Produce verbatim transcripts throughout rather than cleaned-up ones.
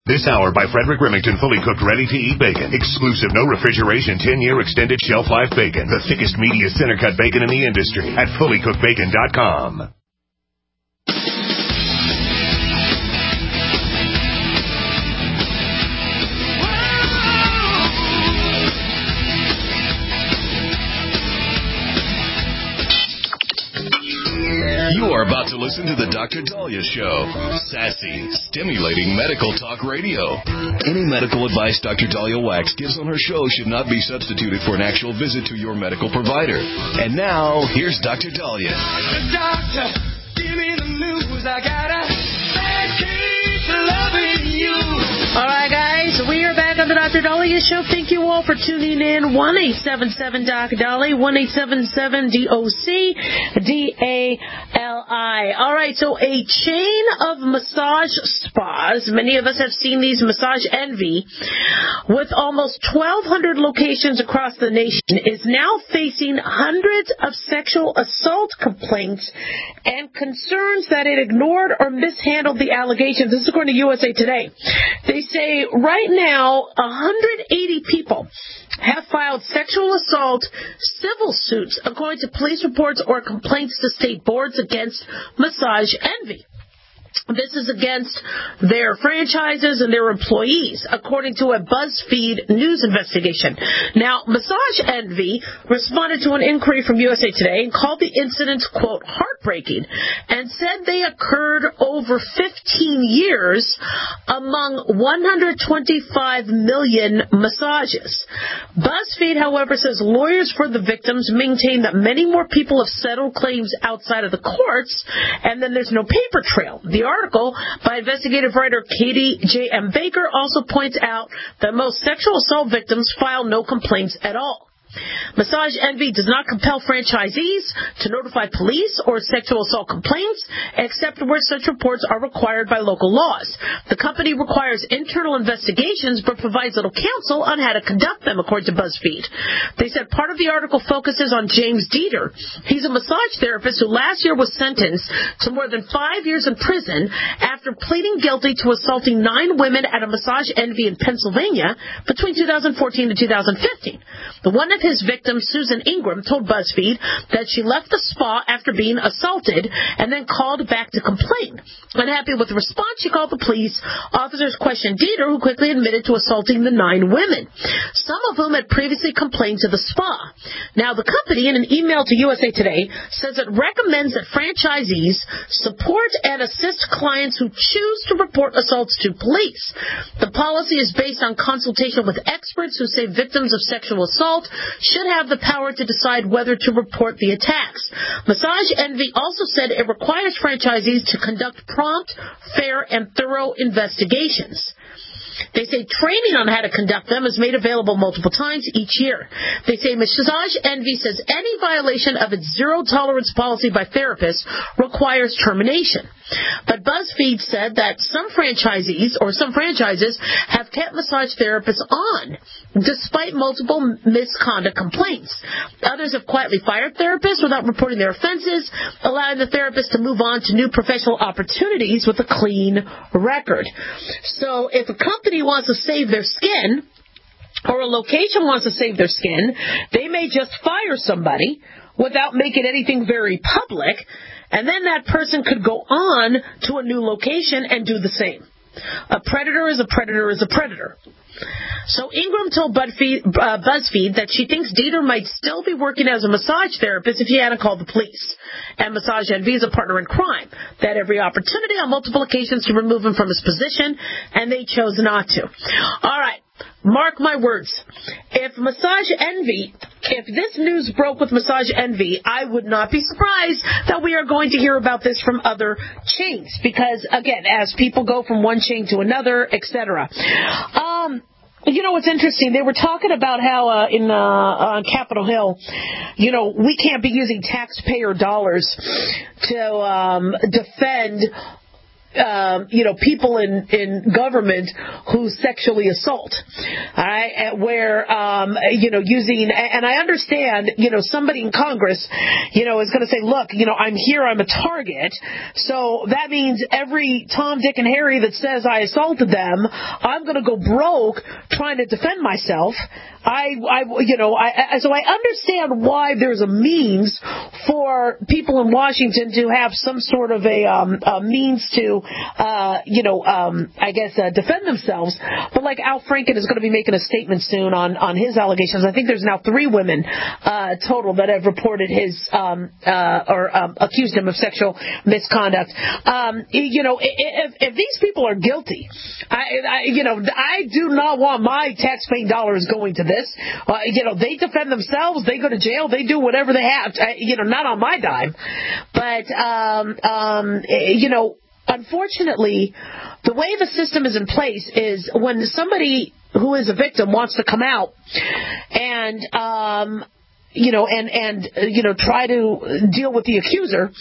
This hour by Frederick Remington, fully cooked, ready-to-eat bacon. Exclusive, no refrigeration, ten-year extended shelf life bacon. The thickest, meatiest, center-cut bacon in the industry at fully cooked bacon dot com. You are about to listen to the Doctor Dahlia Show. Sassy, stimulating medical talk radio. Any medical advice Doctor Dahlia Wax gives on her show should not be substituted for an actual visit to your medical provider. And now, here's Doctor Dahlia. Doctor, give me the news. I got a bad case of loving you. All right, guys, we are back on the Doctor Dahlia Show. Thank you all for tuning in. one eight seven seven D O C Dahlia, one eight seven seven D O C D A L I. All right, so a chain of massage spas, many of us have seen these, Massage Envy, with almost twelve hundred locations across the nation, is now facing hundreds of sexual assault complaints and concerns that it ignored or mishandled the allegations. This is according to U S A Today. They say right now one hundred eighty people have filed sexual assault civil suits, according to police reports or complaints to state boards against Massage Envy. This is against their franchises and their employees, according to a BuzzFeed news investigation. Now, Massage Envy responded to an inquiry from U S A Today and called the incidents, quote, heartbreaking, and said they occurred over fifteen years among one hundred twenty-five million massages. BuzzFeed, however, says lawyers for the victims maintain that many more people have settled claims outside of the courts, and then there's no paper trail. The article by investigative writer Katie J M Baker also points out that most sexual assault victims file no complaints at all. Massage Envy does not compel franchisees to notify police or sexual assault complaints, except where such reports are required by local laws. The company requires internal investigations, but provides little counsel on how to conduct them, according to BuzzFeed. They said part of the article focuses on James Dieter. He's a massage therapist who last year was sentenced to more than five years in prison after pleading guilty to assaulting nine women at a Massage Envy in Pennsylvania between two thousand fourteen and two thousand fifteen. The one of his victims, Susan Ingram, told BuzzFeed that she left the spa after being assaulted and then called back to complain. Unhappy with the response, she called the police. Officers questioned Dieter, who quickly admitted to assaulting the nine women, some of whom had previously complained to the spa. Now, the company, in an email to U S A Today, says it recommends that franchisees support and assist clients who choose to report assaults to police. The policy is based on consultation with experts who say victims of sexual assault should have the power to decide whether to report the attacks. Massage Envy also said it requires franchisees to conduct prompt, fair, and thorough investigations. They say training on how to conduct them is made available multiple times each year. They say Massage Envy says any violation of its zero-tolerance policy by therapists requires termination. But BuzzFeed said that some franchisees or some franchises have kept massage therapists on despite multiple misconduct complaints. Others have quietly fired therapists without reporting their offenses, allowing the therapist to move on to new professional opportunities with a clean record. So if a company wants to save their skin, or a location wants to save their skin, they may just fire somebody without making anything very public, and then that person could go on to a new location and do the same. A predator is a predator is a predator. So Ingram told BuzzFeed, uh, BuzzFeed that she thinks Dieter might still be working as a massage therapist if he hadn't called the police. And Massage Envy is a partner in crime. They had every opportunity on multiple occasions to remove him from his position, and they chose not to. All right. Mark my words. If Massage Envy, if this news broke with Massage Envy, I would not be surprised that we are going to hear about this from other chains. Because, again, as people go from one chain to another, et cetera. Um, you know what's interesting? They were talking about how uh, in uh, on Capitol Hill, you know, we can't be using taxpayer dollars to um, defend um, you know, people in, in government who sexually assault, all right, where, um, you know, using, and I understand, you know, somebody in Congress, you know, is going to say, look, you know, I'm here, I'm a target, so that means every Tom, Dick, and Harry that says I assaulted them, I'm going to go broke trying to defend myself. I, I, you know, I, so I understand why there's a means for people in Washington to have some sort of a, um, a means to, uh, you know, um, I guess, uh, defend themselves. But like Al Franken is going to be making a statement soon on, on his allegations. I think there's now three women, uh, total that have reported his, um, uh, or, um, accused him of sexual misconduct. Um, you know, if, if these people are guilty, I, I, you know, I do not want my taxpaying dollars going to this. Uh, you know, they defend themselves, they go to jail, they do whatever they have to, you know, not on my dime. But, um, um, you know, unfortunately, the way the system is in place is when somebody who is a victim wants to come out and, um, you know, and, and, uh, you know, try to deal with the accuser,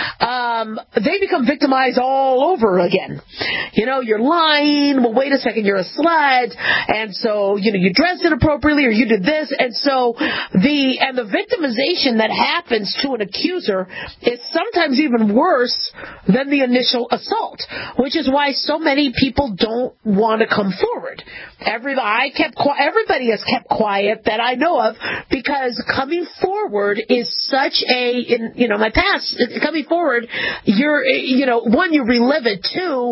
um, they become victimized all over again. You know, you're lying, well, wait a second, you're a slut, and so, you know, you dressed inappropriately, or you did this, and so the, and the victimization that happens to an accuser is sometimes even worse than the initial assault, which is why so many people don't want to come forward. Every, I kept, everybody has kept quiet that I know of, because coming forward is such a, in, you know, my past, coming forward, you're, you know, one, you relive it, two,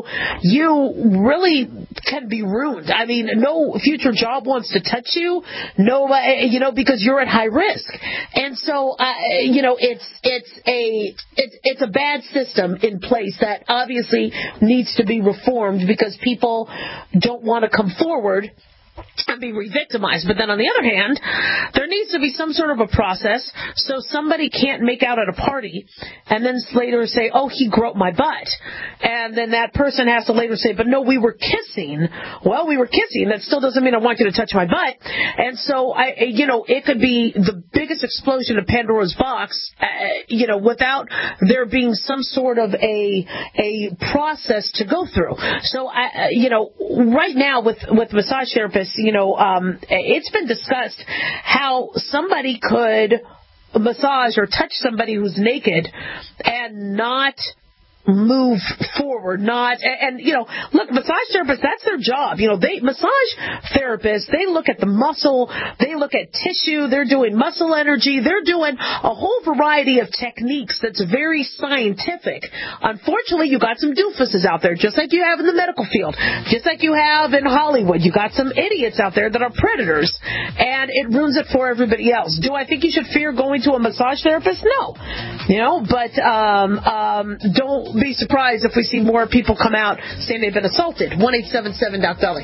you really can be ruined. I mean, no future job wants to touch you, no, you know, because you're at high risk. And so, uh, you know, it's, it's a, it's, it's a bad system in place that obviously needs to be reformed because people don't want to come forward and be re-victimized. But then on the other hand, there needs to be some sort of a process so somebody can't make out at a party and then later say, oh, he groped my butt. And then that person has to later say, but no, we were kissing. Well, we were kissing. That still doesn't mean I want you to touch my butt. And so, I, you know, it could be the biggest explosion of Pandora's box, uh, you know, without there being some sort of a a process to go through. So, I, you know, right now with, with massage therapists, you know, um, it's been discussed how somebody could massage or touch somebody who's naked and not move forward, not, and, and, you know, look, massage therapists, that's their job. You know, they, massage therapists, they look at the muscle, they look at tissue, they're doing muscle energy, they're doing a whole variety of techniques that's very scientific. Unfortunately, you got some doofuses out there, just like you have in the medical field, just like you have in Hollywood. You got some idiots out there that are predators, and it ruins it for everybody else. Do I think you should fear going to a massage therapist? No. You know, but, um, um, don't be surprised if we see more people come out saying they've been assaulted. one eight seven seven Doc Dolly.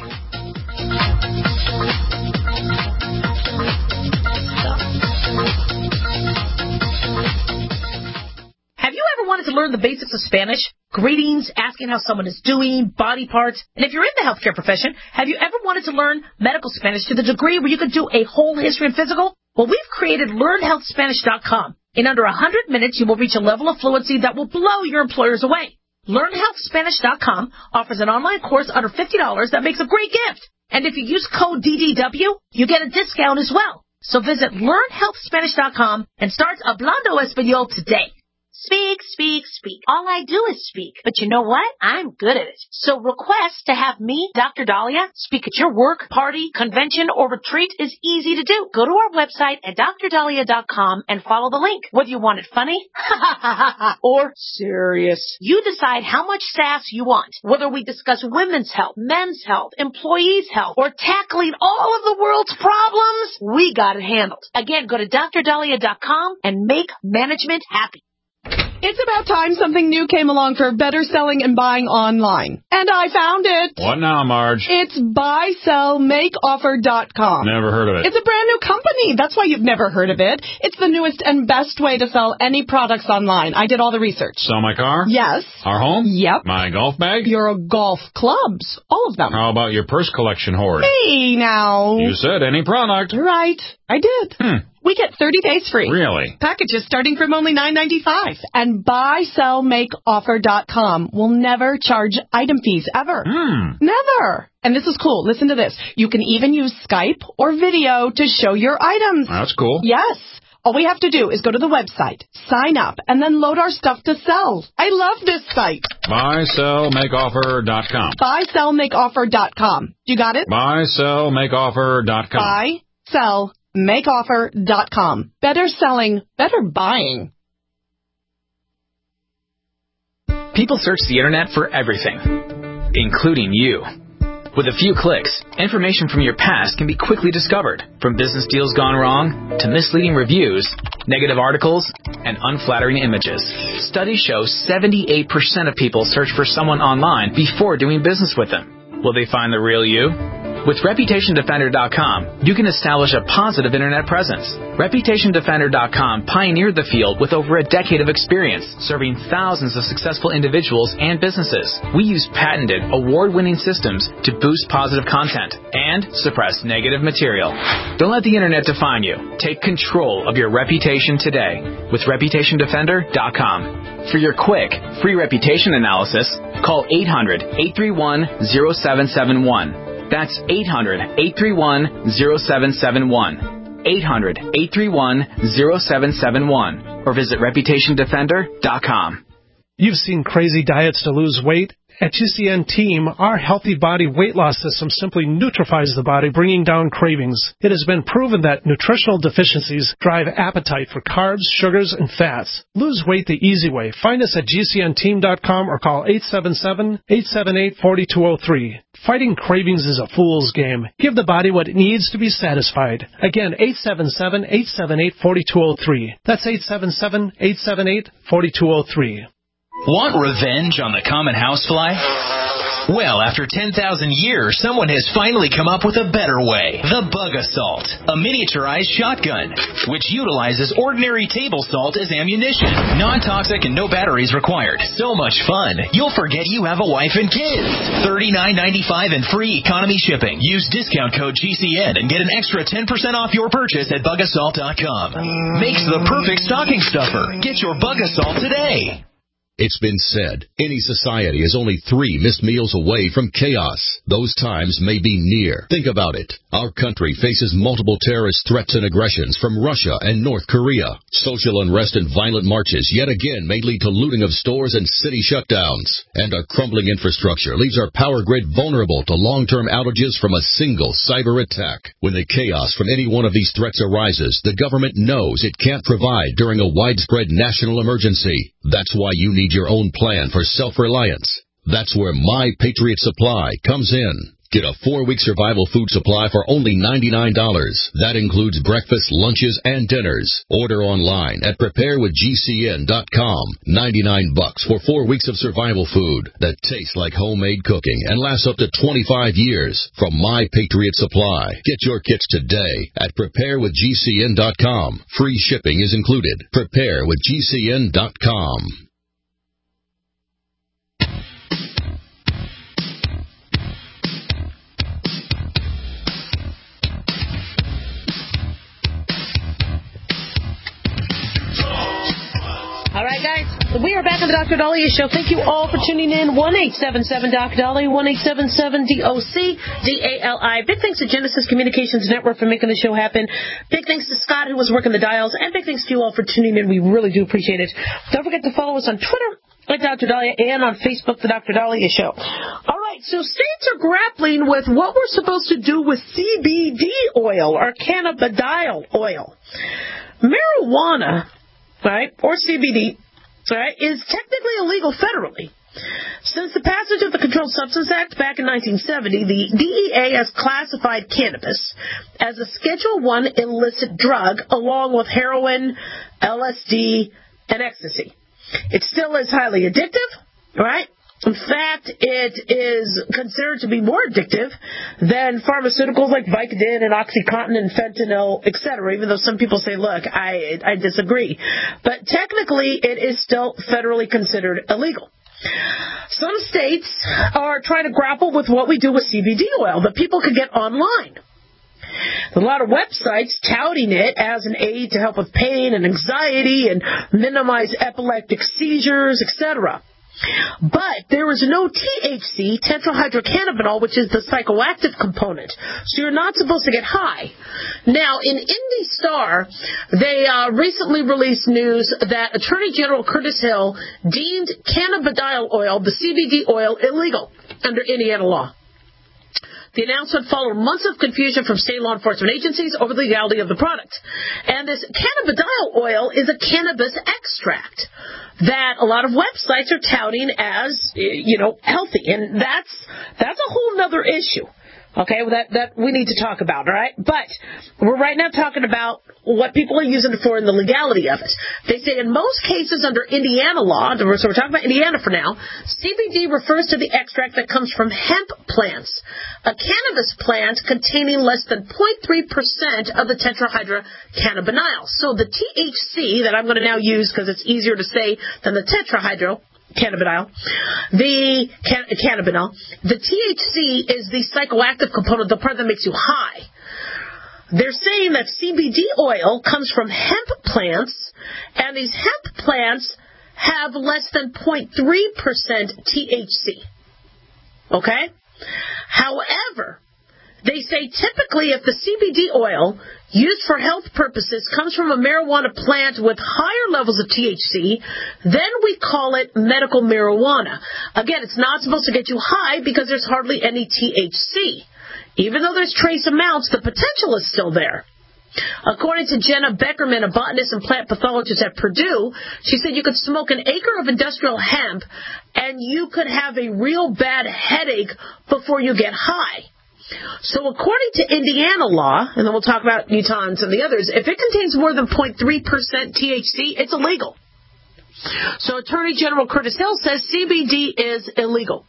Have you ever wanted to learn the basics of Spanish? Greetings, asking how someone is doing, body parts. And if you're in the healthcare profession, have you ever wanted to learn medical Spanish to the degree where you could do a whole history and physical? Well, we've created learn health spanish dot com. In under one hundred minutes, you will reach a level of fluency that will blow your employers away. learn health spanish dot com offers an online course under fifty dollars that makes a great gift. And if you use code D D W, you get a discount as well. So visit learn health spanish dot com and start Hablando Español today. Speak, speak, speak. All I do is speak. But you know what? I'm good at it. So request to have me, Doctor Dahlia, speak at your work, party, convention, or retreat is easy to do. Go to our website at dr dahlia dot com and follow the link. Whether you want it funny or serious, you decide how much sass you want. Whether we discuss women's health, men's health, employees' health, or tackling all of the world's problems, we got it handled. Again, go to dr dahlia dot com and make management happy. It's about time something new came along for better selling and buying online. And I found it. What now, Marge? It's buy sell make offer dot com. Never heard of it. It's a brand new company. That's why you've never heard of it. It's the newest and best way to sell any products online. I did all the research. Sell my car? Yes. Our home? Yep. My golf bag? Your golf clubs. All of them. How about your purse collection hoard? Hey, now. You said any product. Right. I did. Hmm. We get thirty days free. Really? Packages starting from only nine ninety-five. And buy sell make offer dot com will never charge item fees, ever. Hmm. Never. And this is cool. Listen to this. You can even use Skype or video to show your items. That's cool. Yes. All we have to do is go to the website, sign up, and then load our stuff to sell. I love this site. buy sell make offer dot com. buy sell make offer dot com. You got it? buy sell make offer dot com. buy sell make offer dot com. Better selling, better buying. People search the internet for everything, including you. With a few clicks, information from your past can be quickly discovered, from business deals gone wrong to misleading reviews, negative articles, and unflattering images. Studies show seventy-eight percent of people search for someone online before doing business with them. Will they find the real you? With reputation defender dot com, you can establish a positive internet presence. reputation defender dot com pioneered the field with over a decade of experience, serving thousands of successful individuals and businesses. We use patented, award-winning systems to boost positive content and suppress negative material. Don't let the internet define you. Take control of your reputation today with reputation defender dot com. For your quick, free reputation analysis, call eight hundred, eight three one, zero seven seven one. That's eight hundred, eight three one, zero seven seven one. eight hundred, eight three one, zero seven seven one. Or visit reputation defender dot com. You've seen crazy diets to lose weight. At G C N Team, our healthy body weight loss system simply neutralizes the body, bringing down cravings. It has been proven that nutritional deficiencies drive appetite for carbs, sugars, and fats. Lose weight the easy way. Find us at G C N team dot com or call eight seven seven, eight seven eight, four two zero three. Fighting cravings is a fool's game. Give the body what it needs to be satisfied. Again, eight seven seven, eight seven eight, four two zero three. That's eight seven seven, eight seven eight, four two zero three. Want revenge on the common housefly? Well, after ten thousand years, someone has finally come up with a better way. The Bug Assault, a miniaturized shotgun, which utilizes ordinary table salt as ammunition. Non-toxic and no batteries required. So much fun, you'll forget you have a wife and kids. thirty-nine ninety-five and free economy shipping. Use discount code G C N and get an extra ten percent off your purchase at bug assault dot com. Makes the perfect stocking stuffer. Get your Bug Assault today. It's been said, any society is only three missed meals away from chaos. Those times may be near. Think about it. Our country faces multiple terrorist threats and aggressions from Russia and North Korea. Social unrest and violent marches yet again may lead to looting of stores and city shutdowns. And our crumbling infrastructure leaves our power grid vulnerable to long-term outages from a single cyber attack. When the chaos from any one of these threats arises, the government knows it can't provide during a widespread national emergency. That's why you need your own plan for self-reliance. That's where My Patriot Supply comes in. Get a four-week survival food supply for only ninety-nine dollars. That includes breakfast, lunches, and dinners. Order online at prepare with G C N dot com. ninety-nine bucks for four weeks of survival food that tastes like homemade cooking and lasts up to twenty-five years from My Patriot Supply. Get your kits today at prepare with G C N dot com. Free shipping is included. prepare with G C N dot com. All right, guys, we are back on the Doctor Dahlia Show. Thank you all for tuning in. one eight seven seven Doc Dahlia, one eight seven seven D O C D A L I. Big thanks to Genesis Communications Network for making the show happen. Big thanks to Scott, who was working the dials. And big thanks to you all for tuning in. We really do appreciate it. Don't forget to follow us on Twitter at Doctor Dahlia and on Facebook, the Doctor Dahlia Show. All right, so states are grappling with what we're supposed to do with C B D oil or cannabidiol oil. Marijuana, right, or C B D, right, is technically illegal federally. Since the passage of the Controlled Substance Act back in nineteen seventy, the D E A has classified cannabis as a Schedule one illicit drug along with heroin, L S D, and ecstasy. It still is highly addictive, right? In fact, it is considered to be more addictive than pharmaceuticals like Vicodin and OxyContin and fentanyl, et cetera, even though some people say, look, I, I disagree. But technically, it is still federally considered illegal. Some states are trying to grapple with what we do with C B D oil that people could get online. A lot of websites touting it as an aid to help with pain and anxiety and minimize epileptic seizures, et cetera. But there is no T H C, tetrahydrocannabinol, which is the psychoactive component. So you're not supposed to get high. Now, in Indy Star, they uh, recently released news that Attorney General Curtis Hill deemed cannabidiol oil, the C B D oil, illegal under Indiana law. The announcement followed months of confusion from state law enforcement agencies over the legality of the product. And this cannabidiol oil is a cannabis extract that a lot of websites are touting as, you know, healthy. And that's that's a whole other issue. Okay, well, that, that we need to talk about, all right? But we're right now talking about what people are using it for and the legality of it. They say in most cases under Indiana law, so we're talking about Indiana for now, C B D refers to the extract that comes from hemp plants, a cannabis plant containing less than zero point three percent of the tetrahydrocannabinol. So the T H C that I'm going to now use because it's easier to say than the tetrahydro, Cannabidiol, the can, cannabinol, the T H C is the psychoactive component, the part that makes you high. They're saying that C B D oil comes from hemp plants, and these hemp plants have less than zero point three percent T H C. Okay? However, they say typically if the C B D oil used for health purposes comes from a marijuana plant with higher levels of T H C, then we call it medical marijuana. Again, it's not supposed to get you high because there's hardly any T H C. Even though there's trace amounts, the potential is still there. According to Jenna Beckerman, a botanist and plant pathologist at Purdue, she said you could smoke an acre of industrial hemp and you could have a real bad headache before you get high. So according to Indiana law, and then we'll talk about Utah and some of the others, if it contains more than zero point three percent T H C, it's illegal. So Attorney General Curtis Hill says C B D is illegal.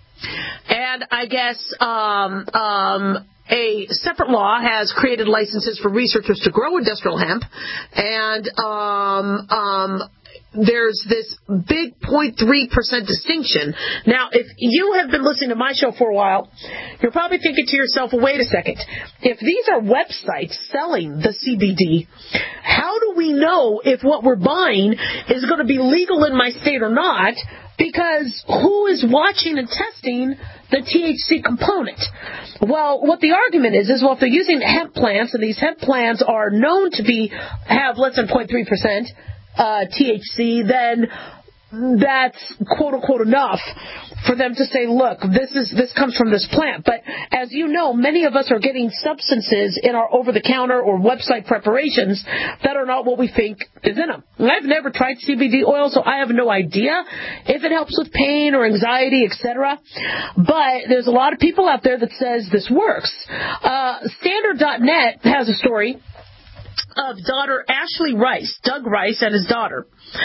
And I guess um, um, a separate law has created licenses for researchers to grow industrial hemp, and um, um, there's this big zero point three percent distinction. Now, if you have been listening to my show for a while, you're probably thinking to yourself, well, wait a second. If these are websites selling the C B D, how do we know if what we're buying is going to be legal in my state or not? Because who is watching and testing the T H C component? Well, what the argument is, is well, if they're using hemp plants, and these hemp plants are known to be have less than zero point three percent uh, T H C, then that's quote-unquote enough for them to say, look, this is this comes from this plant. But as you know, many of us are getting substances in our over-the-counter or website preparations that are not what we think is in them. And I've never tried C B D oil, so I have no idea if it helps with pain or anxiety, et cetera. But there's a lot of people out there that says this works. Uh, Standard dot net has a story of daughter Ashley Rice, Doug Rice, and his daughter.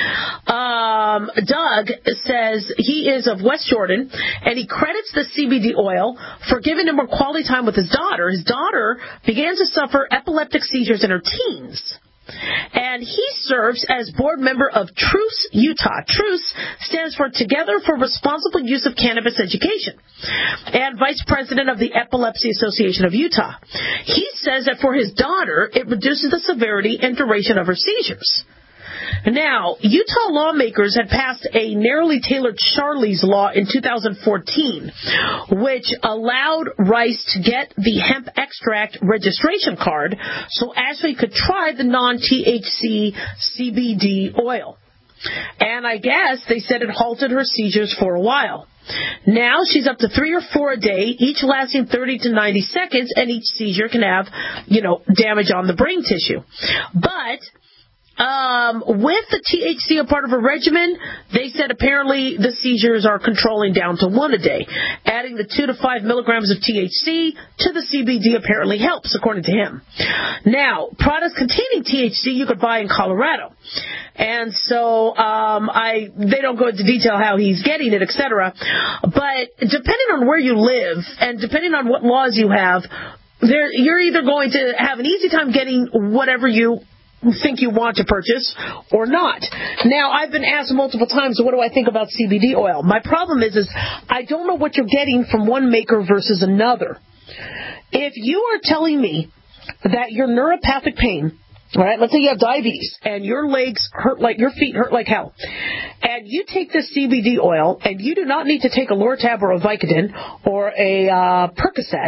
Um, Doug says he is of West Jordan, and he credits the C B D oil for giving him more quality time with his daughter. His daughter began to suffer epileptic seizures in her teens. And he serves as board member of Truce Utah. Truce stands for Together for Responsible Use of Cannabis Education, and vice president of the Epilepsy Association of Utah. He says that for his daughter, it reduces the severity and duration of her seizures. Now, Utah lawmakers had passed a narrowly tailored Charlie's Law in two thousand fourteen, which allowed Rice to get the hemp extract registration card so Ashley could try the non-T H C C B D oil. And I guess they said it halted her seizures for a while. Now she's up to three or four a day, each lasting thirty to ninety seconds, and each seizure can have, you know, damage on the brain tissue. But Um, with the T H C a part of a regimen, they said apparently the seizures are controlling down to one a day. Adding the two to five milligrams of T H C to the C B D apparently helps, according to him. Now, products containing T H C you could buy in Colorado. And so um, I they don't go into detail how he's getting it, et cetera. But depending on where you live and depending on what laws you have, there, you're either going to have an easy time getting whatever you think you want to purchase or not. Now, I've been asked multiple times, what do I think about C B D oil? My problem is, is I don't know what you're getting from one maker versus another. If you are telling me that your neuropathic pain, all right, let's say you have diabetes and your legs hurt like, your feet hurt like hell, and you take this C B D oil and you do not need to take a Lortab or a Vicodin or a uh, Percocet,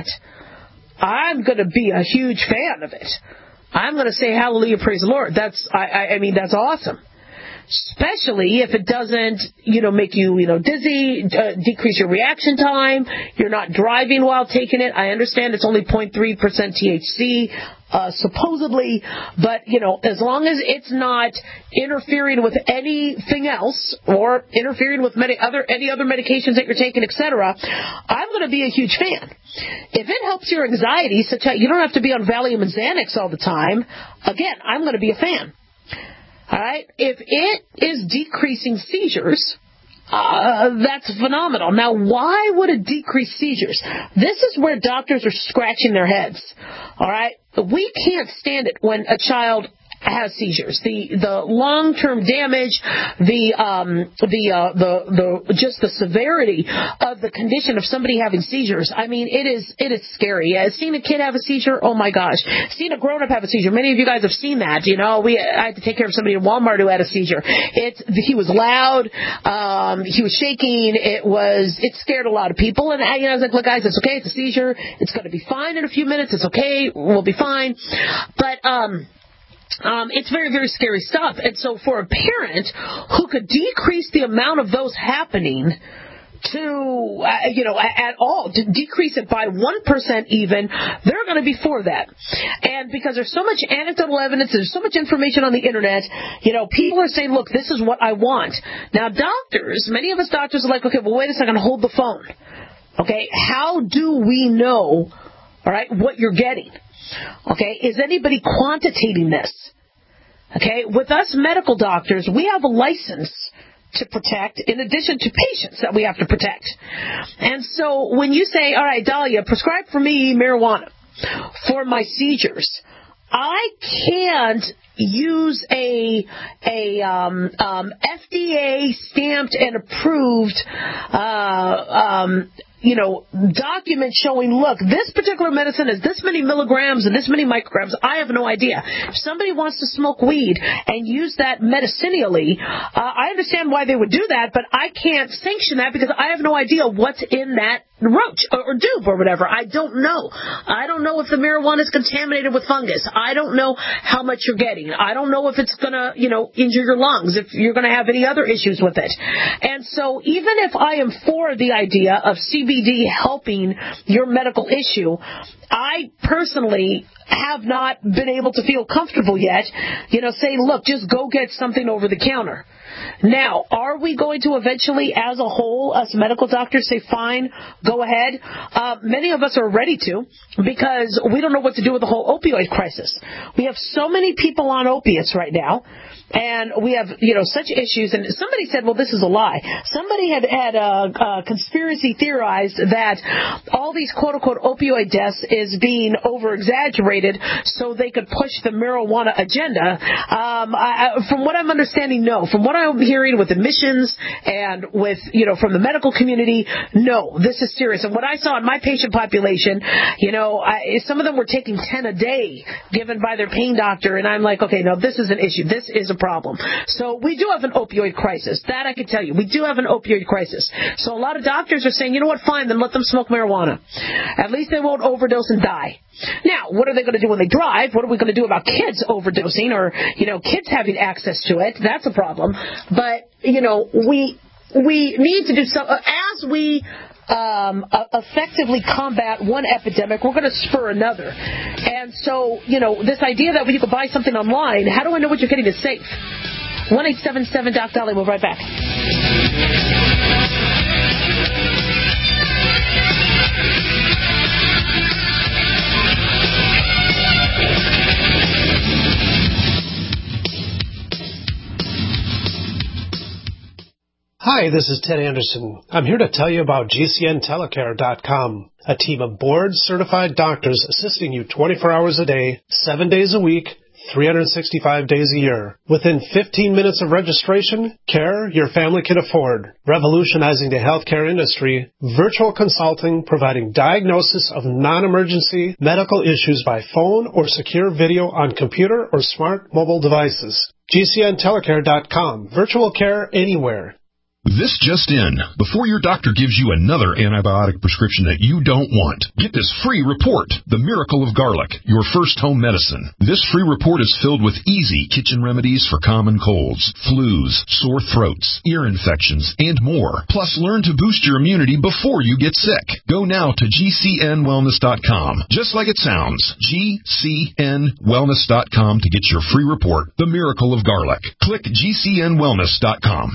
I'm going to be a huge fan of it. I'm going to say hallelujah, praise the Lord. That's, I, I, I mean, that's awesome. Especially if it doesn't, you know, make you, you know, dizzy, uh, decrease your reaction time, you're not driving while taking it. I understand it's only zero point three percent T H C, uh, supposedly, but, you know, as long as it's not interfering with anything else or interfering with many other, any other medications that you're taking, et cetera, I'm going to be a huge fan. If it helps your anxiety, such that you don't have to be on Valium and Xanax all the time, again, I'm going to be a fan. All right. If it is decreasing seizures, uh, that's phenomenal. Now, why would it decrease seizures? This is where doctors are scratching their heads. All right. We can't stand it when a child has seizures. The the long-term damage, the um the uh the the just the severity of the condition of somebody having seizures. I mean, it is it is scary. Uh, seeing a kid have a seizure, oh my gosh. Seeing a grown-up have a seizure. Many of you guys have seen that. You know, we I had to take care of somebody in Walmart who had a seizure. It's he was loud, um, he was shaking. It was it scared a lot of people. And I, you know, I was like, look, guys, it's okay. It's a seizure. It's going to be fine in a few minutes. It's okay. We'll be fine. But um. Um, it's very, very scary stuff. And so for a parent who could decrease the amount of those happening to, uh, you know, at all, to decrease it by one percent even, they're going to be for that. And because there's so much anecdotal evidence, there's so much information on the internet, you know, people are saying, look, this is what I want. Now, doctors, many of us doctors are like, okay, well, wait a second, hold the phone. Okay, how do we know, all right, what you're getting? Okay, is anybody quantitating this? Okay, with us medical doctors, we have a license to protect in addition to patients that we have to protect. And so when you say, all right, Dahlia, prescribe for me marijuana for my seizures, I can't use a a um, um, F D A stamped and approved uh, um, you know, document showing, look, this particular medicine is this many milligrams and this many micrograms. I have no idea. If somebody wants to smoke weed and use that medicinally, uh, I understand why they would do that, but I can't sanction that because I have no idea what's in that roach or, or doob or whatever. I don't know. I don't know if the marijuana is contaminated with fungus. I don't know how much you're getting. I don't know if it's going to, you know, injure your lungs, if you're going to have any other issues with it. And so even if I am for the idea of C B D helping your medical issue, I personally have not been able to feel comfortable yet, you know, saying, look, just go get something over the counter. Now, are we going to eventually, as a whole, us medical doctors, say, fine, go ahead? Uh, many of us are ready to, because we don't know what to do with the whole opioid crisis. We have so many people on opiates right now, and we have, you know, such issues. And somebody said, well, this is a lie. Somebody had had uh, uh, conspiracy theorized that all these quote-unquote opioid deaths is being over-exaggerated so they could push the marijuana agenda. Um, I, from what I'm understanding, no. From what I'm hearing with admissions and with, you know, from the medical community, no, this is serious. And what I saw in my patient population, you know, I, some of them were taking ten a day given by their pain doctor, and I'm like, okay, no, this is an issue. This is a problem. So we do have an opioid crisis. That I can tell you. We do have an opioid crisis. So a lot of doctors are saying, you know what, fine, then let them smoke marijuana. At least they won't overdose and die. Now, what are they going to do when they drive? What are we going to do about kids overdosing or, you know, kids having access to it? That's a problem. But, you know, we we need to do so. As we um, uh, effectively combat one epidemic, we're going to spur another. And so, you know, this idea that when you can buy something online, how do I know what you're getting is safe? one eight seven seven Doc Dolly. We'll be right back. Hi, this is Ted Anderson. I'm here to tell you about G C N telecare dot com, a team of board-certified doctors assisting you twenty-four hours a day, seven days a week, three hundred sixty-five days a year. Within fifteen minutes of registration, care your family can afford. Revolutionizing the healthcare industry, virtual consulting providing diagnosis of non-emergency medical issues by phone or secure video on computer or smart mobile devices. G C N telecare dot com. Virtual care anywhere. This just in. Before your doctor gives you another antibiotic prescription that you don't want, get this free report, The Miracle of Garlic, your first home medicine. This free report is filled with easy kitchen remedies for common colds, flus, sore throats, ear infections, and more. Plus, learn to boost your immunity before you get sick. Go now to G C N wellness dot com. Just like it sounds, G C N wellness dot com to get your free report, The Miracle of Garlic. Click G C N wellness dot com.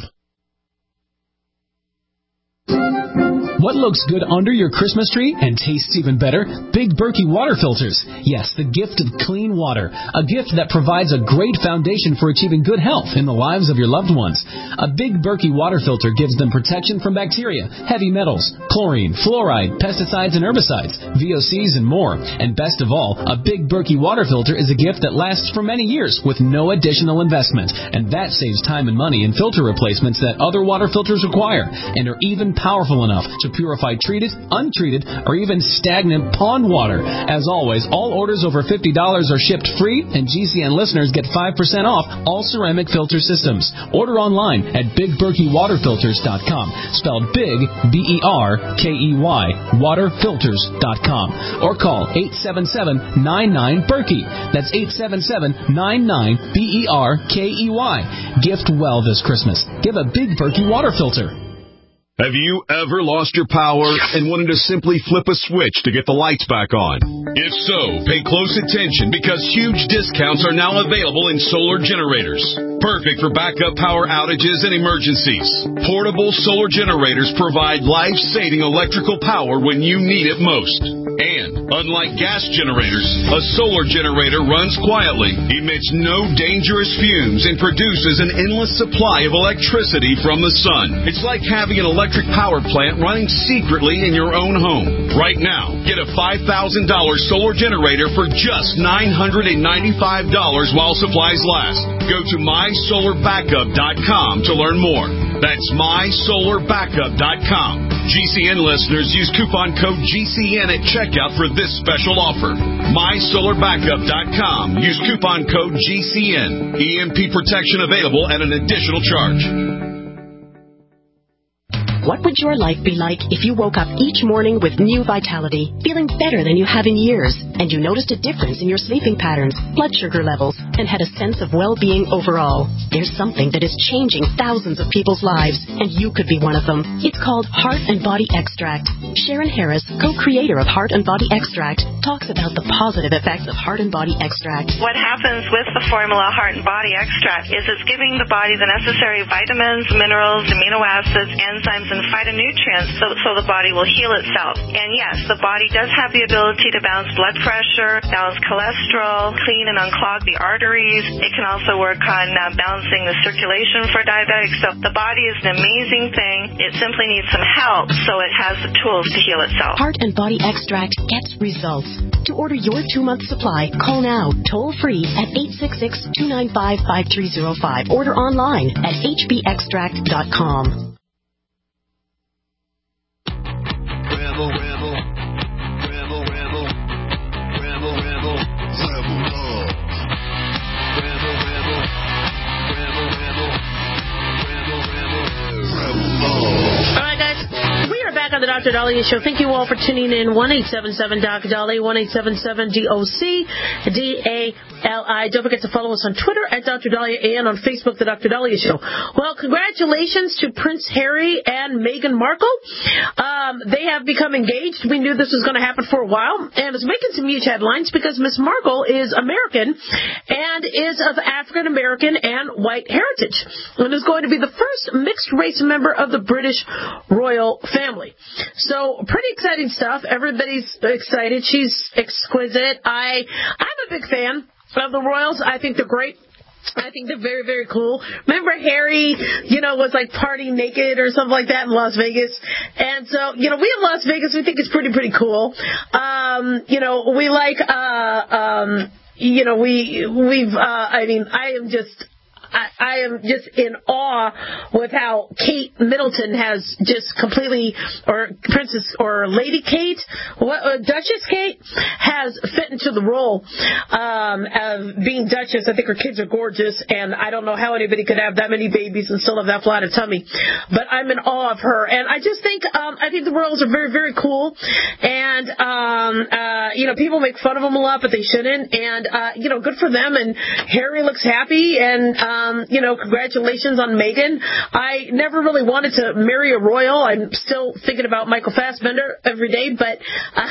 What looks good under your Christmas tree and tastes even better? Big Berkey water filters. Yes, the gift of clean water. A gift that provides a great foundation for achieving good health in the lives of your loved ones. A Big Berkey water filter gives them protection from bacteria, heavy metals, chlorine, fluoride, pesticides and herbicides, V O Cs and more. And best of all, a Big Berkey water filter is a gift that lasts for many years with no additional investment. And that saves time and money in filter replacements that other water filters require and are even powerful enough to purify treated, untreated, or even stagnant pond water. As always, all orders over fifty dollars are shipped free, and G C N listeners get five percent off all ceramic filter systems. Order online at big berkey water filters dot com, spelled big, B E R K E Y, water filters dot com, or call eight seven seven, nine nine, Berkey. That's eight seven seven, nine nine, B E R K E Y. Gift well this Christmas. Give a Big Berkey water filter. Have you ever lost your power and wanted to simply flip a switch to get the lights back on? If so, pay close attention because huge discounts are now available in solar generators. Perfect for backup power outages and emergencies. Portable solar generators provide life-saving electrical power when you need it most. And, unlike gas generators, a solar generator runs quietly, emits no dangerous fumes, and produces an endless supply of electricity from the sun. It's like having an electric power plant running secretly in your own home. Right now, get a five thousand dollars solar generator for just nine hundred ninety-five dollars while supplies last. Go to my solar backup dot com to learn more. That's my solar backup dot com. G C N listeners use coupon code G C N at checkout for this special offer. my solar backup dot com. Use coupon code G C N. E M P protection available at an additional charge. What would your life be like if you woke up each morning with new vitality, feeling better than you have in years, and you noticed a difference in your sleeping patterns, blood sugar levels, and had a sense of well-being overall? There's something that is changing thousands of people's lives, and you could be one of them. It's called Heart and Body Extract. Sharon Harris, co-creator of Heart and Body Extract, talks about the positive effects of Heart and Body Extract. What happens with the formula Heart and Body Extract is it's giving the body the necessary vitamins, minerals, amino acids, enzymes, and phytonutrients so, so the body will heal itself. And yes, the body does have the ability to balance blood pressure, balance cholesterol, clean and unclog the arteries. It can also work on uh, balancing the circulation for diabetics. So the body is an amazing thing. It simply needs some help so it has the tools to heal itself. Heart and Body Extract gets results. To order your two-month supply, call now, toll-free at eight six six, two nine five, five three zero five. Order online at h b extract dot com. Rebel, rebel, rebel, rebel, rebel, rebel, rebel love. Rebel, rebel, rebel, rebel, rebel, rebel, rebel love. All right, guys, we are back on the Doctor Dahlia Show. Thank you all for tuning in. one eight seven seven D O C Dahlia, one eight seven seven D O C D A L I. Don't forget to follow us on Twitter at Doctor Dahlia and on Facebook, The Doctor Dahlia Show. Well, congratulations to Prince Harry and Meghan Markle. Um, they have become engaged. We knew this was going to happen for a while, and it's making some huge headlines because Miss Markle is American and is of African American and white heritage, and is going to be the first mixed race member of the British royal family. So, pretty exciting stuff. Everybody's excited. She's exquisite. I, I'm a big fan of the royals. I think they're great. I think they're very, very cool. Remember Harry, you know, was like partying naked or something like that in Las Vegas. And so, you know, we in Las Vegas, we think it's pretty, pretty cool. Um, you know, we like, uh, um, you know, we, we've, uh, I mean, I am just, I, I am just in awe with how Kate Middleton has just completely, or Princess, or Lady Kate, what, uh, Duchess Kate, has fit into the role um, of being Duchess. I think her kids are gorgeous, and I don't know how anybody could have that many babies and still have that flat a tummy. But I'm in awe of her, and I just think, um, I think the royals are very, very cool, and, um, uh, you know, people make fun of them a lot, but they shouldn't, and, uh, you know, good for them, and Harry looks happy, and, um, Um, you know, congratulations on Meghan. I never really wanted to marry a royal. I'm still thinking about Michael Fassbender every day, but uh,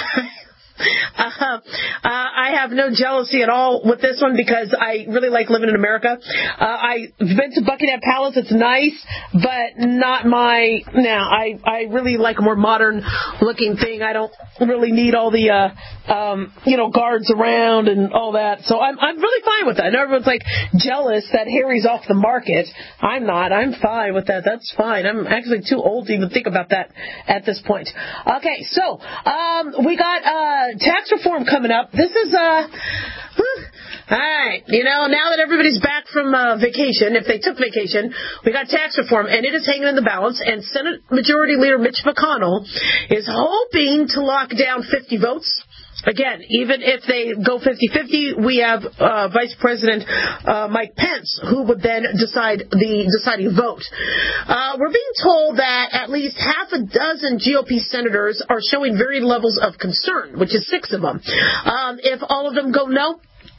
uh, uh, I have no jealousy at all with this one because I really like living in America. Uh, I've been to Buckingham Palace. It's nice, but not my, no, I, I really like a more modern looking thing. I don't really need all the, uh, um, you know, guards around and all that. So I'm, I'm really fine with that. And everyone's like jealous that Harry's off the market. I'm not. I'm fine with that. That's fine. I'm actually too old to even think about that at this point. Okay. So, um, we got, uh, tax reform coming up. This is, uh, whew, all right. You know, now that everybody's back from uh, vacation, if they took vacation, we got tax reform, and it is hanging in the balance. And Senate Majority Leader Mitch McConnell is hoping to lock down fifty votes. Again, even if they go fifty-fifty, we have uh, Vice President uh, Mike Pence, who would then decide the deciding vote. Uh, we're being told that at least half a dozen G O P senators are showing varying levels of concern, which is six of them. Um, if all of them go no,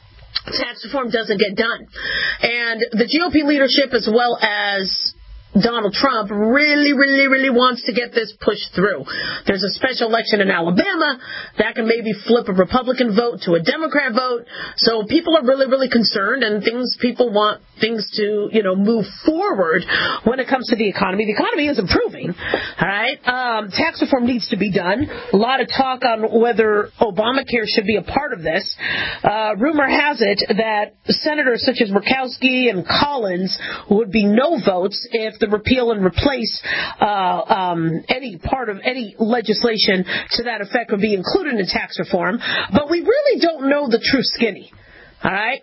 tax reform doesn't get done. And the G O P leadership, as well as Donald Trump, really, really, really wants to get this pushed through. There's a special election in Alabama that can maybe flip a Republican vote to a Democrat vote. So people are really, really concerned, and things people want things to, you know, move forward when it comes to the economy. The economy is improving, all right? Um, tax reform needs to be done. A lot of talk on whether Obamacare should be a part of this. Uh, rumor has it that senators such as Murkowski and Collins would be no votes if the repeal and replace uh, um, any part of any legislation to that effect would be included in tax reform. But we really don't know the true skinny. All right?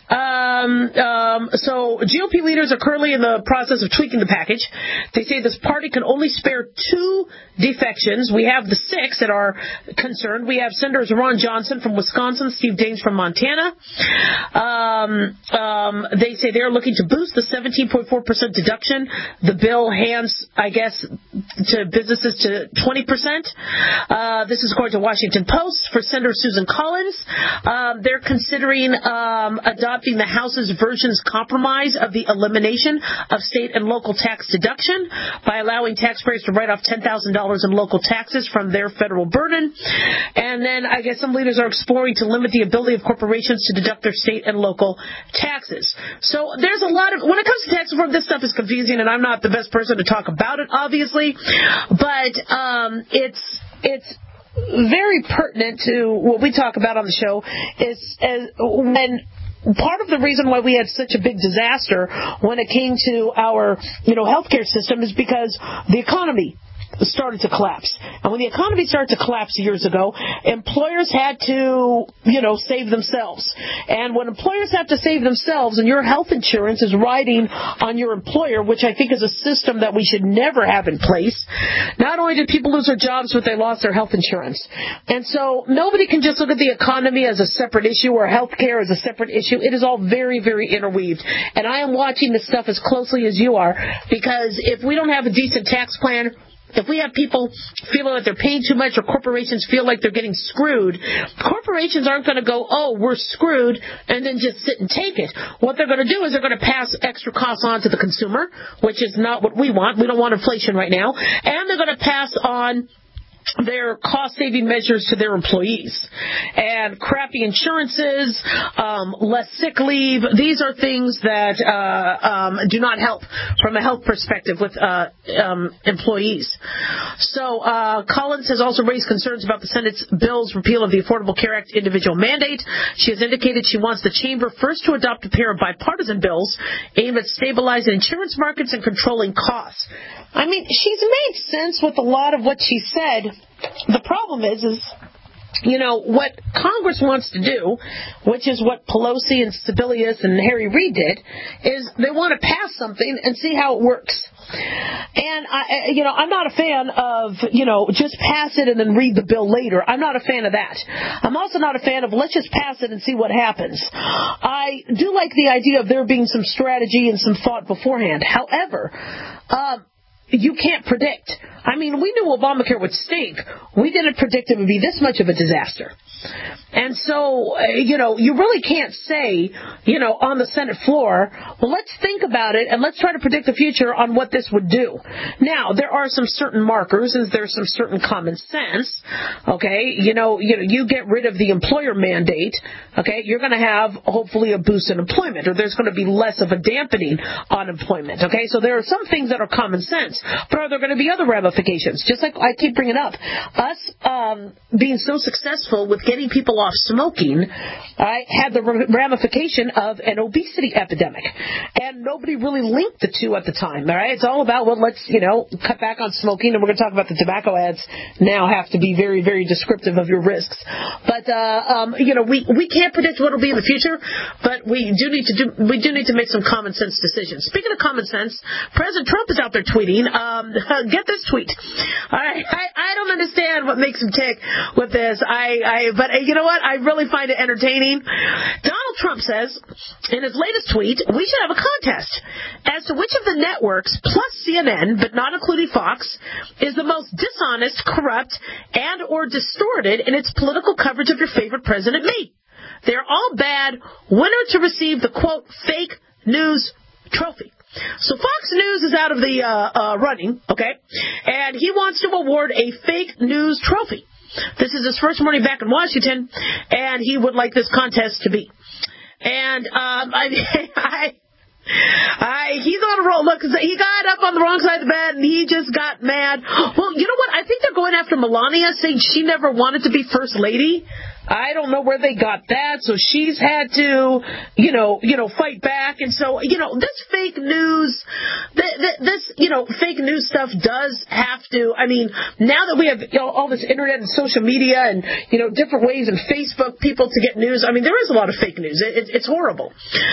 Um, um, so G O P leaders are currently in the process of tweaking the package. They say this party can only spare two defections. We have the six that are concerned. We have Senators Ron Johnson from Wisconsin, Steve Daines from Montana. Um, um, they say they're looking to boost the seventeen point four percent deduction. The bill hands, I guess, to businesses to twenty percent. Uh, this is according to Washington Post. For Senator Susan Collins, um, they're considering um, adopting the House's version's compromise of the elimination of state and local tax deduction by allowing taxpayers to write off ten thousand dollars in local taxes from their federal burden. And then I guess some leaders are exploring to limit the ability of corporations to deduct their state and local taxes. So there's a lot of, when it comes to tax reform, this stuff is confusing, and I'm not the best person to talk about it, obviously, but um, it's it's very pertinent to what we talk about on the show is as when part of the reason why we had such a big disaster when it came to our, you know, healthcare system is because the economy started to collapse. And when the economy started to collapse years ago, employers had to, you know, save themselves. And when employers have to save themselves and your health insurance is riding on your employer, which I think is a system that we should never have in place, not only did people lose their jobs, but they lost their health insurance. And so nobody can just look at the economy as a separate issue or healthcare as a separate issue. It is all very, very interweaved. And I am watching this stuff as closely as you are, because if we don't have a decent tax plan, if we have people feeling like they're paying too much, or corporations feel like they're getting screwed, corporations aren't going to go, oh, we're screwed, and then just sit and take it. What they're going to do is they're going to pass extra costs on to the consumer, which is not what we want. We don't want inflation right now. And they're going to pass on their cost-saving measures to their employees. And crappy insurances, um, less sick leave, these are things that uh, um, do not help from a health perspective with uh, um, employees. So uh, Collins has also raised concerns about the Senate's bill's repeal of the Affordable Care Act individual mandate. She has indicated she wants the chamber first to adopt a pair of bipartisan bills aimed at stabilizing insurance markets and controlling costs. I mean, she's made sense with a lot of what she said. The problem is, is you know, what Congress wants to do, which is what Pelosi and Sebelius and Harry Reid did, is they want to pass something and see how it works. And, I, you know, I'm not a fan of, you know, just pass it and then read the bill later. I'm not a fan of that. I'm also not a fan of let's just pass it and see what happens. I do like the idea of there being some strategy and some thought beforehand. However, um, you can't predict. I mean, we knew Obamacare would stink. We didn't predict it would be this much of a disaster. And so, uh, you know, you really can't say, you know, on the Senate floor, well, let's think about it and let's try to predict the future on what this would do. Now, there are some certain markers and there's some certain common sense. Okay, you know, you know, you get rid of the employer mandate. Okay, you're going to have hopefully a boost in employment, or there's going to be less of a dampening on employment. Okay, so there are some things that are common sense, but are there going to be other ramifications? Just like I keep bringing up, us um, being so successful with getting people off smoking, I had the ramification of an obesity epidemic, and nobody really linked the two at the time. All right, it's all about, well, let's, you know, cut back on smoking, and we're going to talk about the tobacco ads now have to be very, very descriptive of your risks. But uh, um, you know, we we can't predict what will be in the future, but we do need to do we do need to make some common sense decisions. Speaking of common sense, President Trump is out there tweeting. Um, get this tweet. All right, I, I don't understand what makes him tick with this. I, I but uh, you know what? I really find it entertaining. Donald Trump says in his latest tweet, we should have a contest as to which of the networks, plus C N N, but not including Fox, is the most dishonest, corrupt, and or distorted in its political coverage of your favorite president, me. They're all bad. Winner to receive the, quote, fake news trophy. So Fox News is out of the uh, uh, running, okay, and he wants to award a fake news trophy. This is his first morning back in Washington, and he would like this contest to be. And um, I, I, I, he's on a roll. Look, he got up on the wrong side of the bed, and he just got mad. Well, you know what? I think they're going after Melania, saying she never wanted to be first lady. I don't know where they got that, so she's had to, you know, you know, fight back, and so, you know, this fake news, th- th- this, you know, fake news stuff does have to, I mean, now that we have, you know, all this internet and social media and, you know, different ways and Facebook people to get news, I mean, there is a lot of fake news. It, it, it's horrible.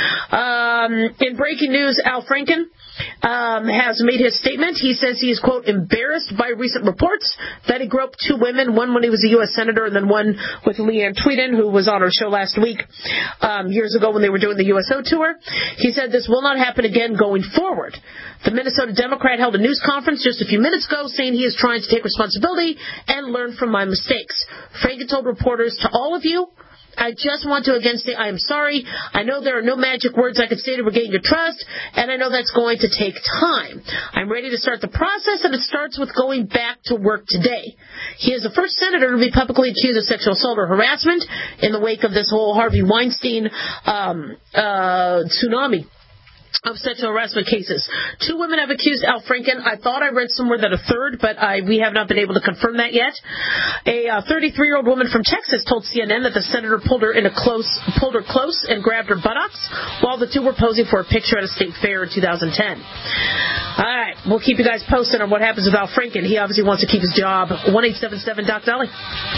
Um, in breaking news, Al Franken um, has made his statement. He says he is, quote, embarrassed by recent reports that he groped two women, one when he was a U S Senator and then one with Leanne Tweeden, who was on our show last week, um, years ago when they were doing the U S O tour. He said this will not happen again going forward. The Minnesota Democrat held a news conference just a few minutes ago saying he is trying to take responsibility and learn from my mistakes. Franken told reporters, to all of you, I just want to again say I am sorry. I know there are no magic words I could say to regain your trust, and I know that's going to take time. I'm ready to start the process, and it starts with going back to work today. He is the first senator to be publicly accused of sexual assault or harassment in the wake of this whole Harvey Weinstein um, uh, tsunami of sexual harassment cases. Two women have accused Al Franken. I thought I read somewhere that a third, but I, we have not been able to confirm that yet. A uh, thirty-three-year-old woman from Texas told C N N that the senator pulled her in a close, pulled her close and grabbed her buttocks while the two were posing for a picture at a state fair in two thousand ten. All right, we'll keep you guys posted on what happens with Al Franken. He obviously wants to keep his job. one eight seven seven Doc Dolly.